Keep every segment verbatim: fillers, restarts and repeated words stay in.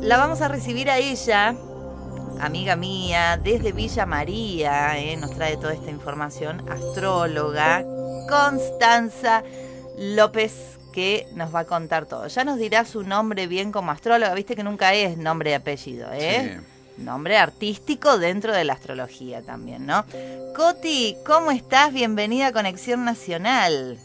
La vamos a recibir a ella, amiga mía, desde Villa María, eh, nos trae toda esta información, astróloga, Constanza López, que nos va a contar todo. Ya nos dirá su nombre bien como astróloga, viste que nunca es nombre y apellido, ¿eh? Sí. Nombre artístico dentro de la astrología también, ¿no? Coti, ¿cómo estás? Bienvenida a Conexión Nacional.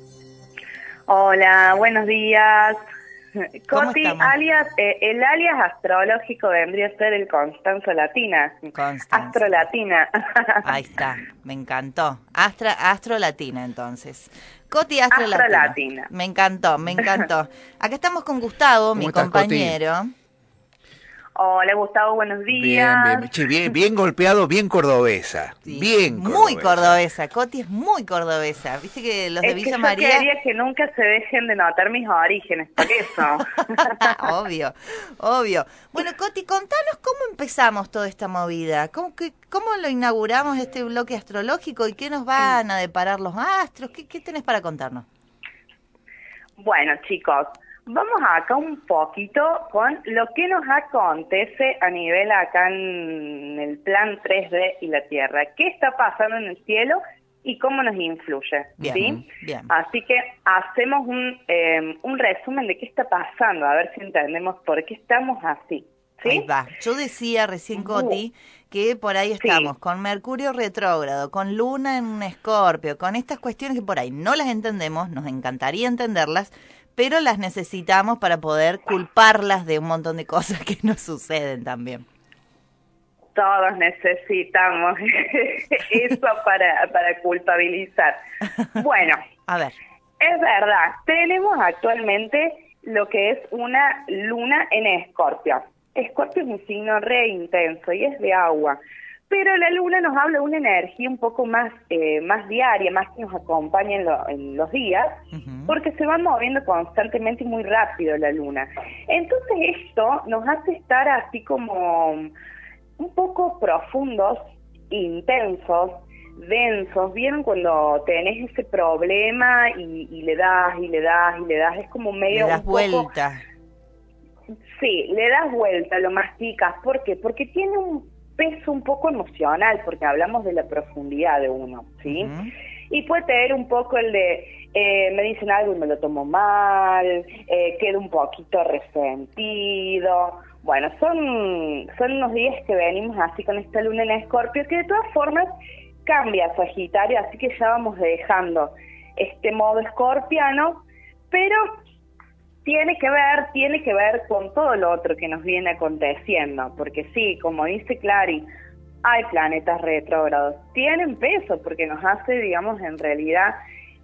Hola, buenos días. Coti, alias, eh, el alias astrológico vendría a ser el Constanza Latina. Constanza. Astrolatina. Ahí está, me encantó. Astra, Astrolatina, entonces. Coti Astrolatina. Astrolatina. Me encantó, me encantó. Acá estamos con Gustavo, mi estás, compañero. Coti? Hola, Gustavo, buenos días. Bien, bien, che, bien, bien golpeado, bien cordobesa. Sí, bien cordobesa. Muy cordobesa, Coti es muy cordobesa. Viste que los es de Villa que María... yo quería que nunca se dejen de notar mis orígenes, por eso. Obvio, obvio. Bueno, Coti, contanos cómo empezamos toda esta movida. ¿Cómo, que, cómo lo inauguramos este bloque astrológico y qué nos van a deparar los astros? ¿Qué, qué tenés para contarnos? Bueno, chicos, vamos acá un poquito con lo que nos acontece a nivel acá en el plan tres D y la Tierra. ¿Qué está pasando en el cielo y cómo nos influye? Bien, ¿sí? bien. Así que hacemos un, eh, un resumen de qué está pasando, a ver si entendemos por qué estamos así. ¿sí? Ahí va. Yo decía recién, Coti, que por ahí estamos, sí, con Mercurio retrógrado, con Luna en Escorpio, con estas cuestiones que por ahí no las entendemos, nos encantaría entenderlas, pero las necesitamos para poder culparlas de un montón de cosas que nos suceden también. Todos necesitamos eso para, para culpabilizar. Bueno, a ver. Es verdad, tenemos actualmente lo que es una luna en Escorpio. Escorpio es un signo re intenso y es de agua. Pero la luna nos habla de una energía un poco más eh, más diaria, más que nos acompaña en, lo, en los días, uh-huh. porque se van moviendo constantemente y muy rápido la luna. Entonces esto nos hace estar así como un poco profundos, intensos, densos. ¿Vieron cuando tenés ese problema y, y le das, y le das, y le das? Es como medio... Le das un poco... vuelta. Sí, le das vuelta, lo masticas. ¿Por qué? Porque tiene un peso un poco emocional, porque hablamos de la profundidad de uno, ¿sí? Uh-huh. Y puede tener un poco el de, eh, me dicen algo y me lo tomo mal, eh, quedo un poquito resentido. Bueno, son, son unos días que venimos así con esta luna en Escorpio, que de todas formas cambia Sagitario, así que ya vamos dejando este modo escorpiano, pero tiene que ver, tiene que ver con todo lo otro que nos viene aconteciendo, porque sí, como dice Clary, hay planetas retrógrados, tienen peso porque nos hace, digamos, en realidad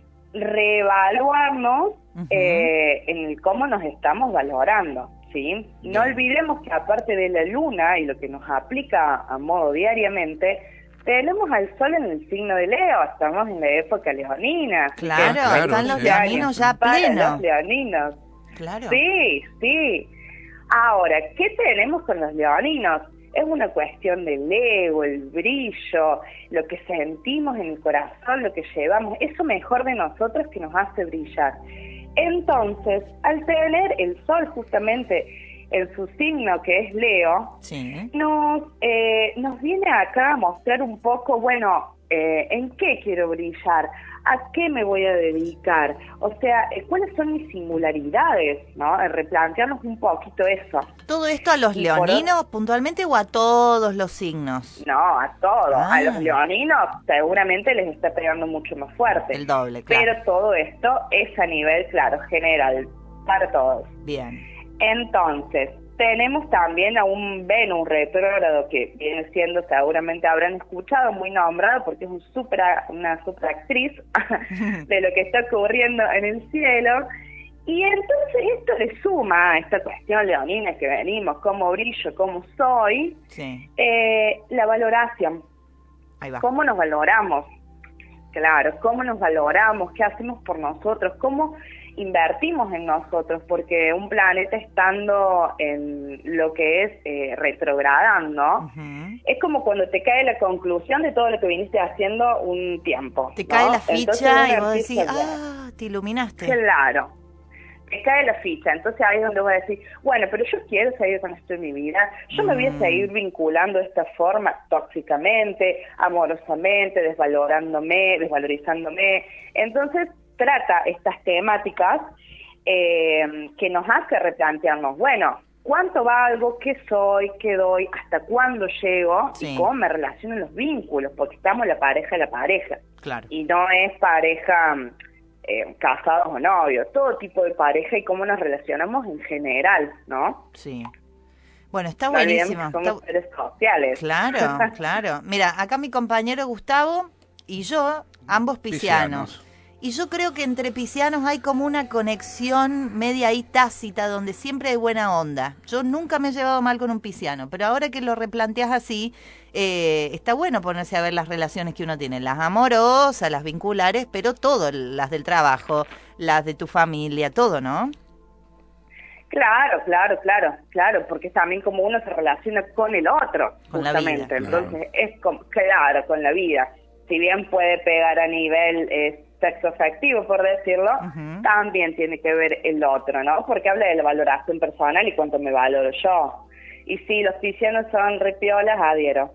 reevaluarnos uh-huh. eh, en cómo nos estamos valorando, ¿sí? No olvidemos que aparte de la luna y lo que nos aplica a modo diariamente, tenemos al sol en el signo de Leo, estamos en la época leonina. Claro, claro, están los leoninos ya plenos. Los leoninos. Claro. Sí, sí. Ahora, ¿qué tenemos con los leoninos? Es una cuestión del ego, el brillo, lo que sentimos en el corazón, lo que llevamos, eso mejor de nosotros que nos hace brillar. Entonces, al tener el sol justamente en su signo que es Leo, sí. nos, eh, nos viene acá a mostrar un poco, bueno, eh, en qué quiero brillar, a qué me voy a dedicar, o sea, eh, cuáles son mis singularidades, ¿no? Eh, replantearnos un poquito eso. ¿Todo esto a los y leoninos por... puntualmente o a todos los signos? No, a todos. Ah. A los leoninos seguramente les está pegando mucho más fuerte. El doble, claro. Pero todo esto es a nivel, claro, general, para todos. Bien. Entonces, tenemos también a un Venus retrógrado que viene siendo, seguramente habrán escuchado, muy nombrado porque es un super, una super actriz de lo que está ocurriendo en el cielo. Y entonces esto le suma a esta cuestión leonina que venimos, cómo brillo, cómo soy, sí. eh, la valoración. Ahí va. ¿Cómo nos valoramos? Claro, cómo nos valoramos, qué hacemos por nosotros, cómo invertimos en nosotros, porque un planeta estando en lo que es eh, retrogradando, uh-huh. es como cuando te cae la conclusión de todo lo que viniste haciendo un tiempo. Te ¿no? cae la ficha y vos decís, a... ah, te iluminaste. Claro, te cae la ficha. Entonces ahí es donde voy a decir, bueno, pero yo quiero seguir con esto en mi vida, yo me voy a seguir vinculando de esta forma tóxicamente, amorosamente, desvalorándome, desvalorizándome. Entonces trata estas temáticas eh, que nos hace replantearnos, bueno, ¿cuánto valgo? ¿Qué soy? ¿Qué doy? ¿Hasta cuándo llego? Sí. Y cómo me relaciono en los vínculos, porque estamos la pareja de la pareja. Claro. Y no es pareja eh, casados o novios, todo tipo de pareja y cómo nos relacionamos en general, ¿no? Sí. Bueno, está buenísimo. Somos está... seres sociales. Claro, claro. Mira, acá mi compañero Gustavo y yo, ambos piscianos. piscianos. Y yo creo que entre piscianos hay como una conexión media ahí tácita, donde siempre hay buena onda. Yo nunca me he llevado mal con un pisciano, pero ahora que lo replanteas así, eh, está bueno ponerse a ver las relaciones que uno tiene, las amorosas, las vinculares, pero todo, las del trabajo, las de tu familia, todo, ¿no? Claro, claro, claro, claro, porque es también como uno se relaciona con el otro, con justamente. La vida, Entonces, claro. es como, claro, con la vida. Si bien puede pegar a nivel eh, sexo afectivo, por decirlo, uh-huh. también tiene que ver el otro, ¿no? Porque habla de la valoración personal y cuánto me valoro yo. Y sí, los piscianos son repiolas, adhiero.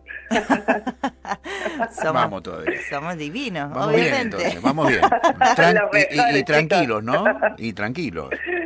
somos, vamos todavía. Somos divinos, vamos obviamente. Bien, entonces, vamos bien. Tran- y, y, y tranquilos, ¿no? Y tranquilos.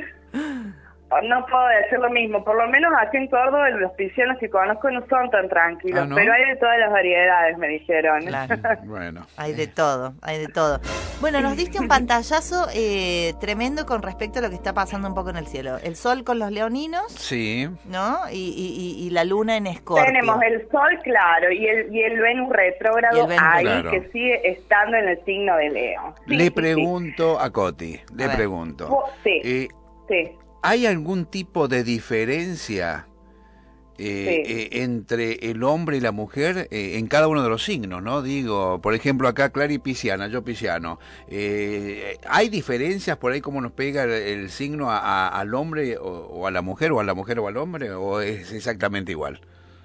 No puedo decir lo mismo, por lo menos aquí en Córdoba los piscianos que conozco no son tan tranquilos, ah, ¿no? Pero hay de todas las variedades, me dijeron. Claro. Bueno. Hay de todo, hay de todo. Bueno, nos diste un pantallazo eh, tremendo con respecto a lo que está pasando un poco en el cielo. El sol con los leoninos, sí, ¿no? Y, y, y la luna en Escorpio. Tenemos el sol, claro, y el, y el Venus retrógrado ahí, claro. Que sigue estando en el signo de Leo. Sí, le sí, pregunto sí. a Coti, le a pregunto. Oh, sí, eh, sí. ¿Hay algún tipo de diferencia eh, sí. eh, entre el hombre y la mujer eh, en cada uno de los signos, ¿no? Digo, por ejemplo, acá Clary pisciana, yo pisciano. Eh, ¿Hay diferencias por ahí cómo nos pega el, el signo a, a, al hombre o, o a la mujer, o a la mujer o al hombre, o es exactamente igual?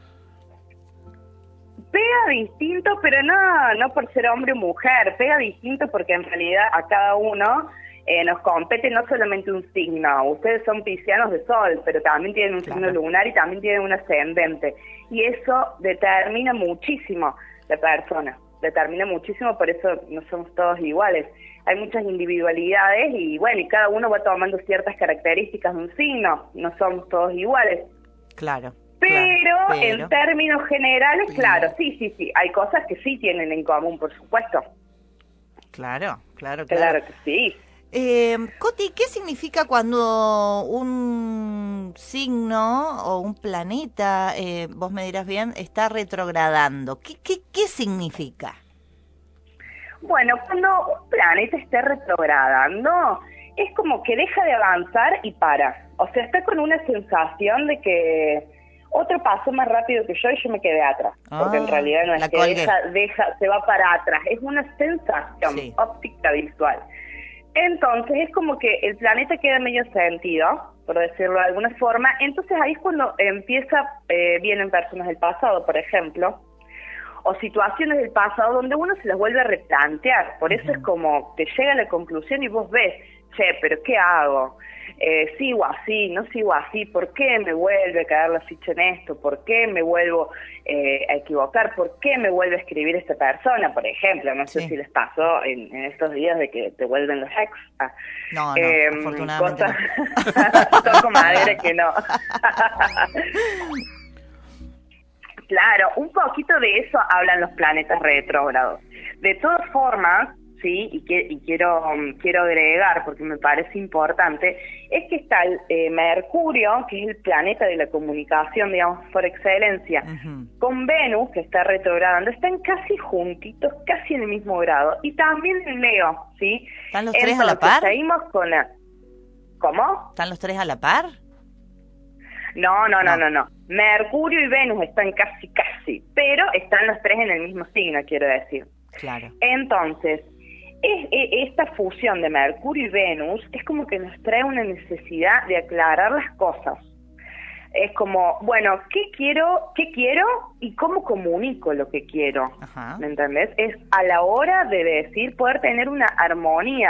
Pega distinto, pero no, no por ser hombre o mujer, pega distinto porque en realidad a cada uno... Eh, nos compete no solamente un signo, ustedes son piscianos de sol, pero también tienen un claro. signo lunar y también tienen un ascendente, y eso determina muchísimo la persona, determina muchísimo, por eso no somos todos iguales, hay muchas individualidades y bueno, y cada uno va tomando ciertas características de un signo, no somos todos iguales. Claro. Pero, claro, pero... en términos generales, sí. claro, sí, sí, sí, hay cosas que sí tienen en común, por supuesto. Claro, claro, claro. Claro que sí. Eh, Coti, ¿qué significa cuando un signo o un planeta, eh, vos me dirás bien, está retrogradando? ¿Qué, qué, qué significa? Bueno, cuando un planeta esté retrogradando, es como que deja de avanzar y para. O sea, está con una sensación de que otro paso más rápido que yo y yo me quedé atrás. Ah, porque en realidad no es que deja, deja, se va para atrás. Es una sensación sí. óptica visual. Entonces es como que el planeta queda medio sentido, por decirlo de alguna forma. Entonces ahí es cuando empieza, eh, vienen personas del pasado, por ejemplo, o situaciones del pasado donde uno se las vuelve a replantear. Por eso uh-huh. es como te llega a la conclusión y vos ves, che, pero ¿qué hago? Eh, sigo así, no sigo así, ¿por qué me vuelve a caer la ficha en esto? ¿Por qué me vuelvo eh, a equivocar? ¿Por qué me vuelve a escribir esta persona? Por ejemplo, no sé sí. si les pasó en, en estos días de que te vuelven los ex. Ah, no, no, eh, afortunadamente cosas... no. Toco madera que no. Claro, un poquito de eso hablan los planetas retrógrados. De todas formas, sí, y, que, y quiero um, quiero agregar, porque me parece importante, es que está el eh, Mercurio, que es el planeta de la comunicación, digamos, por excelencia, uh-huh. con Venus, que está retrogradando, están casi juntitos, casi en el mismo grado, y también en Leo, ¿sí? ¿Están los tres Entonces, a la par? Seguimos con la... ¿Cómo? ¿Están los tres a la par? No, no, no, no, no. Mercurio y Venus están casi, casi, pero están los tres en el mismo signo, quiero decir. Claro. Entonces, es, es, esta fusión de Mercurio y Venus es como que nos trae una necesidad de aclarar las cosas. Es como, bueno, ¿qué quiero, qué quiero y cómo comunico lo que quiero? Ajá. ¿Me entendés? Es a la hora de decir, poder tener una armonía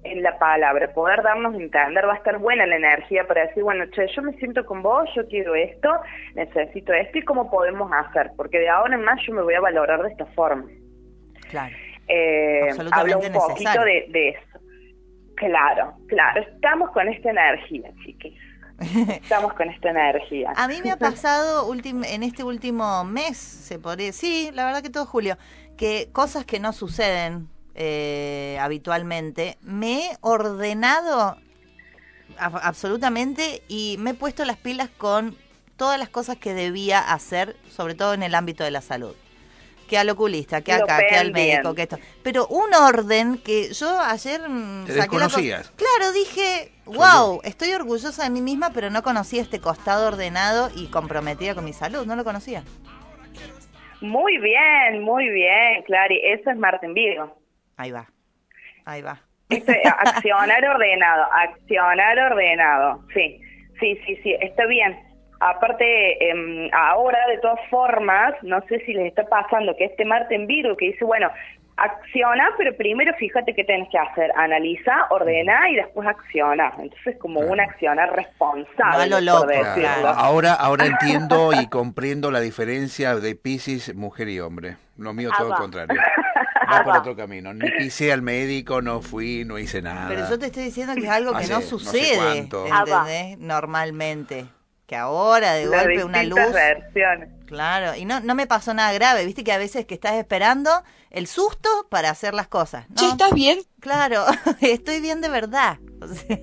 en la palabra, poder darnos a entender, va a estar buena la energía para decir, bueno, che, yo me siento con vos, yo quiero esto, necesito esto, y cómo podemos hacer, porque de ahora en más yo me voy a valorar de esta forma. Claro. Eh, habla un poquito necesario. de, de eso. Claro, claro, estamos con esta energía, chiquis. Estamos con esta energía. A mí me ha pasado ultim- en este último mes, se podría, sí, la verdad que todo julio, que cosas que no suceden eh, habitualmente, me he ordenado a- absolutamente y me he puesto las pilas con todas las cosas que debía hacer, sobre todo en el ámbito de la salud. Que al oculista, que Lo acá, que al pendiente. médico, que esto. Pero un orden que yo ayer mm, Te saqué la co- desconocías. Claro, dije, wow, estoy orgullosa de mí misma, pero no conocía este costado ordenado y comprometida con mi salud, no lo conocía. Muy bien, muy bien, Clary, eso es Marte en Virgo. Ahí va, ahí va. Este, accionar ordenado, accionar ordenado, sí, sí, sí, sí, está bien. Aparte, eh, ahora de todas formas, no sé si les está pasando que este Marte en Virgo que dice, bueno, acciona, pero primero fíjate qué tenés que hacer, analiza, ordena y después acciona. Entonces como Claro. un accionar responsable, No a lo loco, por decirlo. claro. Ahora, ahora entiendo y comprendo la diferencia de Piscis, mujer y hombre. Lo mío todo lo Apa. contrario. Va por otro camino. Ni pisé al médico, no fui, no hice nada. Pero yo te estoy diciendo que es algo que Hace no no sé sucede, cuánto. ¿entendés? Normalmente. Que ahora de Las golpe una distintas luz... versiones. Claro, y no, no me pasó nada grave, viste que a veces que estás esperando el susto para hacer las cosas, ¿no? Che, ¿estás bien? Claro, estoy bien de verdad. O sea,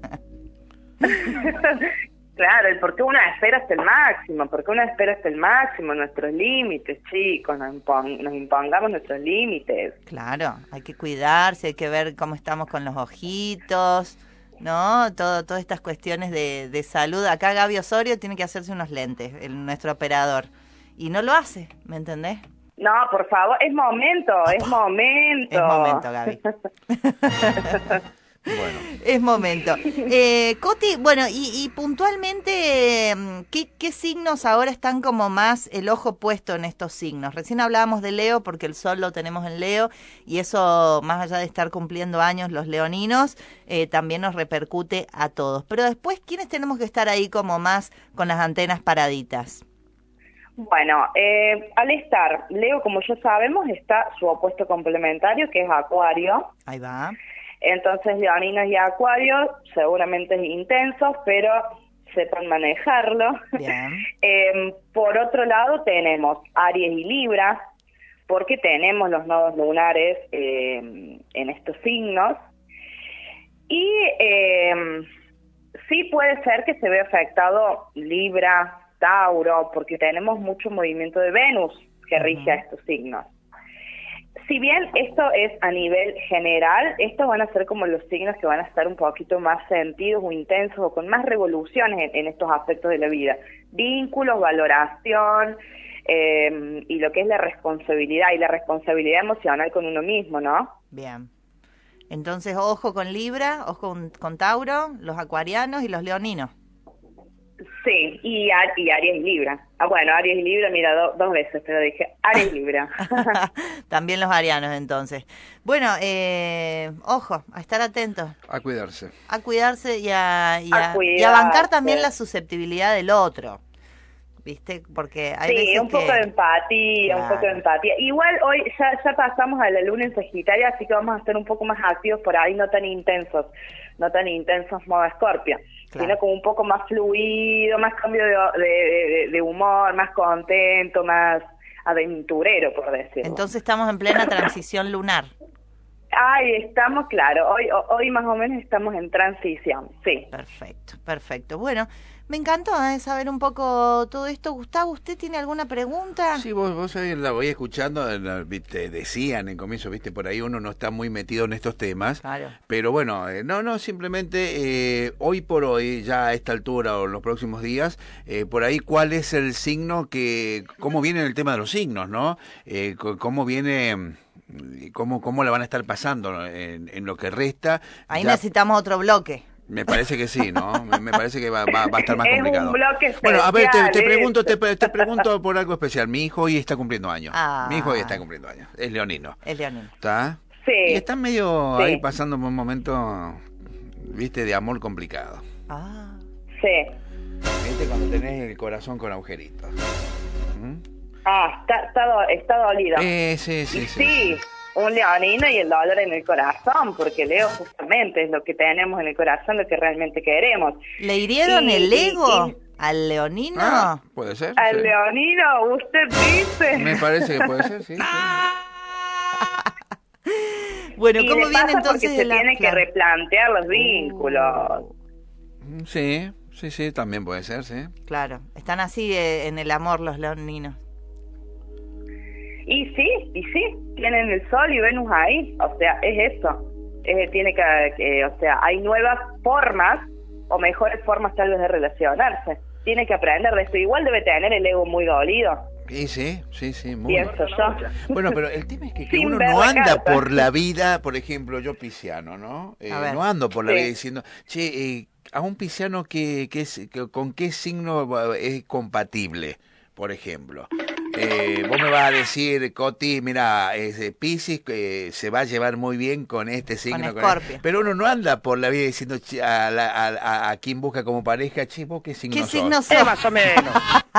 Claro, el por qué uno espera hasta el máximo, porque uno espera hasta el máximo, nuestros límites, chicos, nos, impon- nos impongamos nuestros límites. claro, hay que cuidarse, hay que ver cómo estamos con los ojitos, ¿no? Todo, todas estas cuestiones de, de salud. Acá Gaby Osorio tiene que hacerse unos lentes, el, nuestro operador, y no lo hace, ¿me entendés? No, por favor, es momento, es momento. Es momento, Gaby. Bueno, Es momento. Eh, Coti, bueno, y, y puntualmente, ¿qué, ¿qué signos ahora están como más el ojo puesto en estos signos? Recién hablábamos de Leo porque el sol lo tenemos en Leo y eso, más allá de estar cumpliendo años los leoninos, eh, también nos repercute a todos. Pero después, ¿quiénes tenemos que estar ahí como más con las antenas paraditas? Bueno, eh, al estar Leo, como ya sabemos, está su opuesto complementario, que es Acuario. Ahí va. Entonces, leoninos y acuarios, seguramente intensos, pero sepan manejarlo. Bien. Eh, por otro lado, tenemos Aries y Libra, porque tenemos los nodos lunares eh, en estos signos. Y eh, sí puede ser que se vea afectado Libra, Tauro, porque tenemos mucho movimiento de Venus que rige a estos signos. Si bien esto es a nivel general, estos van a ser como los signos que van a estar un poquito más sentidos o intensos o con más revoluciones en, en estos aspectos de la vida. Vínculos, valoración eh, y lo que es la responsabilidad y la responsabilidad emocional con uno mismo, ¿no? Bien. Entonces, ojo con Libra, ojo con, con Tauro, los acuarianos y los leoninos. Sí, y, Ar- y Aries y Libra. Ah, bueno, Aries y Libra, mira, do- dos veces, pero dije Aries y Libra. También los arianos, entonces. Bueno, eh, ojo, a estar atentos, a cuidarse. a cuidarse y a, y A a, y a bancar cuidarse. también la susceptibilidad del otro, ¿viste? Porque hay Sí, veces un poco que... de empatía, un Claro. poco de empatía. Igual hoy ya, ya pasamos a la luna en Sagitario, así que vamos a estar un poco más activos por ahí, no tan intensos, no tan intensos modo Escorpio, Claro. sino como un poco más fluido, más cambio de, de, de- de humor, más contento, más aventurero, por decirlo. Entonces estamos en plena transición lunar. Ay, estamos, claro, hoy, hoy más o menos estamos en transición, sí. Perfecto, perfecto. Bueno, me encantó ¿eh? saber un poco todo esto. Gustavo, ¿usted tiene alguna pregunta? Sí, vos, vos ahí la voy escuchando, la- viste, decían en comienzo, viste, por ahí uno no está muy metido en estos temas. Claro. Pero bueno, eh, no, no, simplemente eh, hoy por hoy, ya a esta altura o en los próximos días, eh, por ahí cuál es el signo que, cómo viene el tema de los signos, ¿no? Eh, co- cómo viene, mm, cómo, cómo la van a estar pasando en, en lo que resta. Ahí Ya- necesitamos otro bloque. Me parece que sí, ¿no? Me, me parece que va, va, va a estar más Es complicado. un bloque Bueno, a ver, te, especial, te pregunto, este. te, te pregunto por algo especial. Mi hijo hoy está cumpliendo años. Ah. Mi hijo hoy está cumpliendo años. Es leonino. El leonino. ¿Está? Sí. Y están medio sí. ahí pasando por un momento, viste, de amor complicado. Ah. Sí. Viste, cuando tenés el corazón con agujeritos. ¿Mm? Ah, está, está, do, está dolido. Eh, sí, sí, y sí, sí, sí. un leonino y el dolor en el corazón, porque Leo justamente es lo que tenemos en el corazón, lo que realmente queremos. ¿Le hirieron y, el y, ego y, al leonino? Ah, puede ser. Al sí. leonino, usted dice. Me parece que puede ser, sí. sí. Bueno, y ¿cómo le viene pasa entonces porque de se la... tiene claro. que replantear los vínculos. Mm, Sí, sí, sí, también puede ser, sí. Claro, están así eh, en el amor los leoninos. Y sí, y sí, tienen el Sol y Venus ahí, o sea, es eso. Eh, tiene que, que, o sea, hay nuevas formas, o mejores formas tal vez de relacionarse. Tiene que aprender de esto. Igual debe tener el ego muy dolido. Y sí, sí, sí, muy Pienso yo. Bueno, pero el tema es que, que Sin uno ver no la anda carta. por la vida, por ejemplo, yo pisciano, ¿no? Eh, A ver. no ando por la Sí. vida diciendo, che, eh, a un pisciano que, que es, que, con qué signo es compatible, por ejemplo. Eh, vos me vas a decir, Coti, mira, ese Piscis eh, se va a llevar muy bien con este signo. Con con Escorpio. este. Pero uno no anda por la vida diciendo che, a, la, a, a, a quien busca como pareja, che, vos qué signo ¿Qué sos. signo Eh, sos? más o menos.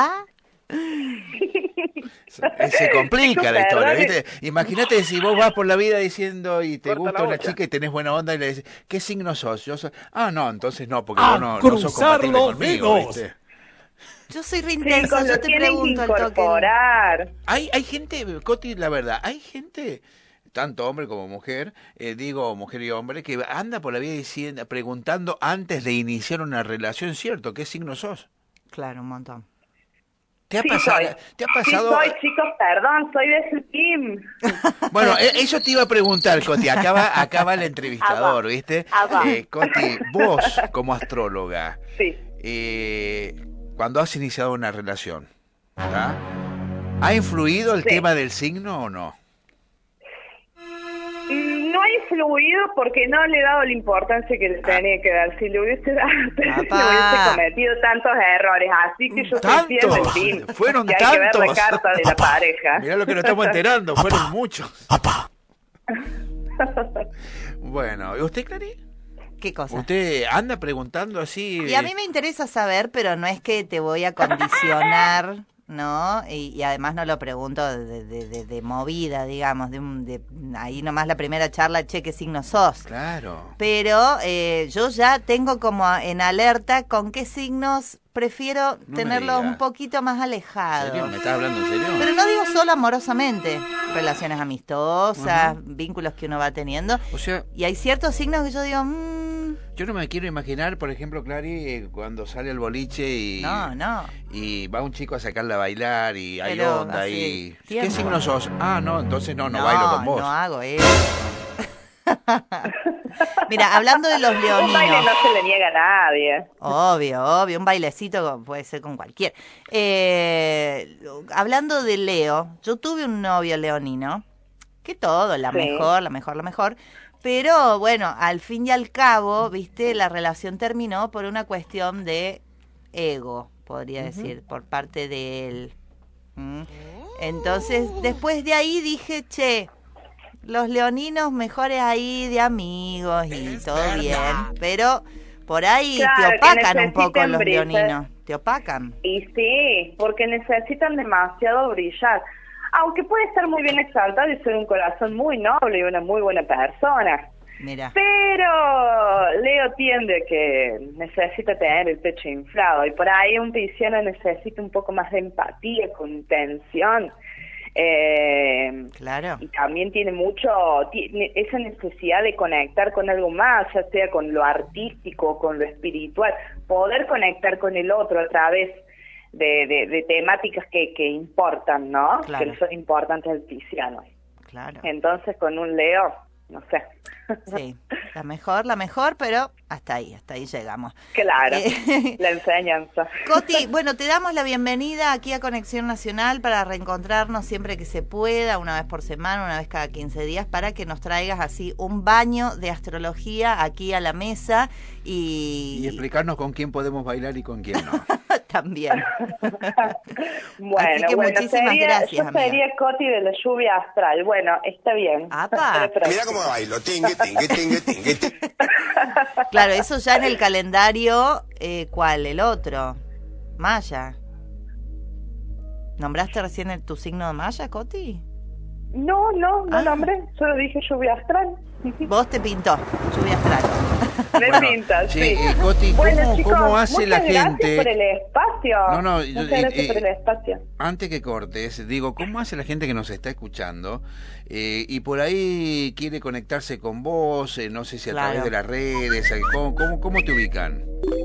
Se, se complica la historia, Perdón. ¿viste? Imagínate si vos vas por la vida diciendo y te Corta gusta la una bocha. chica y tenés buena onda y le decís, ¿qué signo sos? Yo soy... Ah, no, entonces no, porque A vos no, no sos cruzar compatible los conmigo, dedos. ¿viste? Yo soy re intensa, Chicos, yo lo te tienen que pregunto al toque. incorporar. Hay, hay gente, Coti, la verdad, hay gente, tanto hombre como mujer, eh, digo mujer y hombre, que anda por la vida diciendo, preguntando antes de iniciar una relación, ¿cierto? ¿Qué signo sos? Claro, un montón. ¿Te ha Sí pasado? soy. ¿Te ha Sí pasado? soy, chicos, perdón, soy de su team. Bueno, eh, eso te iba a preguntar, Coti. Acá va, acá va el entrevistador, Ah, va. ¿viste? Ah, va. Eh, Coti, vos como astróloga, Sí. eh, cuando has iniciado una relación, ¿tá? ¿Ha influido el Sí. tema del signo o no? Mm, No ha influido porque no le he dado la importancia que le tenía que dar. Si le hubiese dado, no Papá. hubiese cometido tantos errores. Así que yo soy fiel del ¿Tantos? team. Fueron que hay que ver la tantos. carta de la pareja. Mirá lo que nos estamos enterando, fueron muchos. Bueno, ¿y usted, Clary? ¿Qué cosa? ¿Usted anda preguntando así? Y a mí me interesa saber, pero no es que te voy a condicionar, ¿no? Y, y además no lo pregunto de, de, de, de movida, digamos, de, un- de ahí nomás la primera charla, che, ¿qué signo sos? Claro. Pero eh, yo ya tengo como en alerta con qué signos prefiero me tenerlos diga. un poquito más ¿En alejados. serio? ¿Me estás hablando en serio? Pero no digo solo amorosamente, relaciones amistosas, vínculos que uno va teniendo. O sea, Y hay ciertos signos que yo digo, mmm, yo no me quiero imaginar, por ejemplo, Clary, eh, cuando sale al boliche y, no, no. y va un chico a sacarla a bailar y hay Pero onda así, y... ¿Qué tierno. signo sos? Ah, no, entonces no, no, bailo con vos. No hago eso. Mira, hablando de los Un baile leoninos. no se le niega a nadie. Obvio, obvio, un bailecito con- puede ser con cualquier. Eh, hablando de Leo, yo tuve un novio leonino, que todo, la Sí. mejor, la mejor, la mejor. Pero bueno, al fin y al cabo, viste, la relación terminó por una cuestión de ego, podría decir, por parte de él. ¿Mm? Entonces, después de ahí dije, che, los leoninos mejores ahí de amigos y todo bien, pero por ahí Claro, te que opacan un poco necesitan los brillar. leoninos, te opacan. Y sí, porque necesitan demasiado brillar. Aunque puede ser muy bien exaltado y ser un corazón muy noble y una muy buena persona. Mira, Pero Leo tiende a que necesita tener el pecho inflado. Y por ahí un pisciano necesita un poco más de empatía, contención. Eh, claro, y también tiene mucho, tiene esa necesidad de conectar con algo más, ya sea con lo artístico, con lo espiritual, poder conectar con el otro a través de, de, de temáticas que, que importan, ¿no? Claro. Que son importantes al pisciano. claro. Entonces con un Leo, no sé. Sí, la mejor, la mejor, pero hasta ahí, hasta ahí llegamos. Claro, Eh, la enseñanza. Coti, bueno, te damos la bienvenida aquí a Conexión Nacional para reencontrarnos siempre que se pueda, una vez por semana, una vez cada quince días, para que nos traigas así un baño de astrología aquí a la mesa y... Y explicarnos con quién podemos bailar y con quién no. También. Bueno, Así que bueno, muchísimas sería, gracias, yo amiga. sería Coti de la lluvia astral. Bueno, está bien. ¡Apa! Mira cómo bailo, tingue, tingue, tingue, tingue, tingue. Claro, eso ya en el calendario, eh, ¿cuál? El otro. Maya. ¿Nombraste recién el, tu signo de Maya, Coti? No, no, no Ah. nombré, solo dije lluvia astral. Vos te pintó, lluvia astral. Me Bueno, pinta, sí, sí. eh, Coti, bueno, ¿cómo- chicos, cómo hace la muchas gente? gracias por el espacio. No, no, yo- muchas eh, gracias eh, por el espacio. Antes que cortes, digo, ¿cómo hace la gente que nos está escuchando eh, y por ahí quiere conectarse con vos, eh, no sé si a Claro. través de las redes, eh, ¿cómo, cómo, cómo te ubican?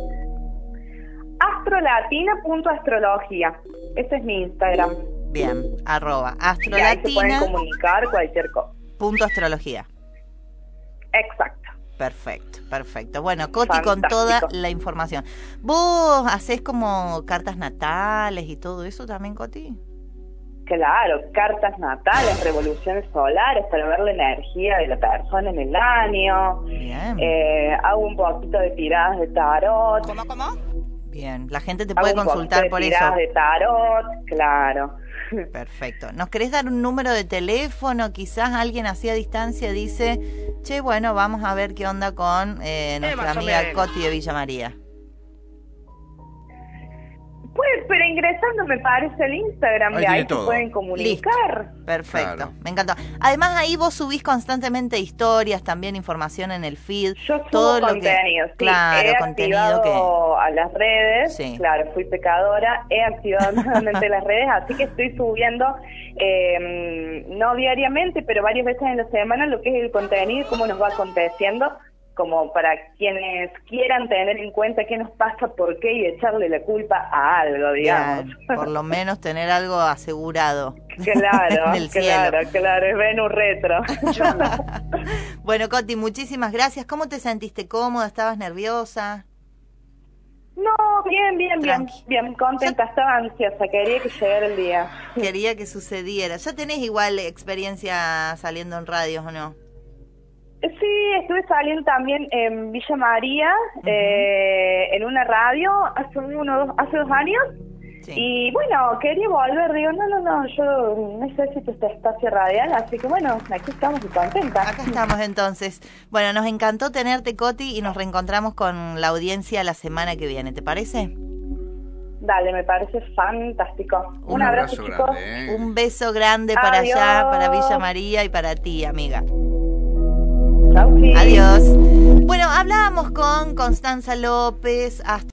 astrolatina.astrología. Ese es mi Instagram. Bien, arroba Y ahí se pueden astrolatina comunicar cualquier cosa. punto astrología. Exacto. Perfecto, perfecto. Bueno, Coti con Fantástico. toda la información. ¿Vos hacés como cartas natales y todo eso también, Coti? Claro, cartas natales, revoluciones solares para ver la energía de la persona en el año. Bien. Eh, hago un poquito de tiradas de tarot. ¿Cómo, cómo? Bien, la gente te Hago puede un poquito consultar de por eso. tiradas de tarot, claro. Perfecto. ¿Nos querés dar un número de teléfono? Quizás alguien así a distancia dice, che, bueno, vamos a ver qué onda con eh, nuestra más o amiga menos. Coti de Villa María. Pues, pero ingresando me parece el Instagram, Ahí de ahí tiene se todo. pueden comunicar. Perfecto, Claro. me encantó. Además ahí vos subís constantemente historias, también información en el feed. Yo subo todo lo contenido, que, sí. claro, He contenido activado que... a las redes, Sí. claro, fui pecadora, he activado nuevamente las redes, así que estoy subiendo, eh, no diariamente, pero varias veces en la semana, lo que es el contenido y cómo nos va aconteciendo, como para quienes quieran tener en cuenta qué nos pasa, por qué, y echarle la culpa a algo, digamos. Bien, por lo menos tener algo asegurado. Claro, en el cielo. claro, claro, es Venus retro. Bueno, Coti, muchísimas gracias. ¿Cómo te sentiste? ¿Cómoda? ¿Estabas nerviosa? No, bien, bien, bien, Tranqui. bien, contenta, estaba ansiosa, quería que llegara el día. Quería que sucediera. ¿Ya tenés igual experiencia saliendo en radios o no? Sí, estuve saliendo también en Villa María, eh, en una radio, hace uno, dos, hace dos años, Sí. y bueno, quería volver, digo, no, no, no, yo necesito este espacio radial, así que bueno, aquí estamos y contentas. Acá estamos entonces. Bueno, nos encantó tenerte, Coti, y nos reencontramos con la audiencia la semana que viene. ¿Te parece? Dale, me parece fantástico. Un, Un abrazo, abrazo chicos. grande, ¿eh? Un beso grande para Adiós. allá, para Villa María y para ti, amiga. Chau, sí. Adiós. Bueno, hablábamos con Constanza López,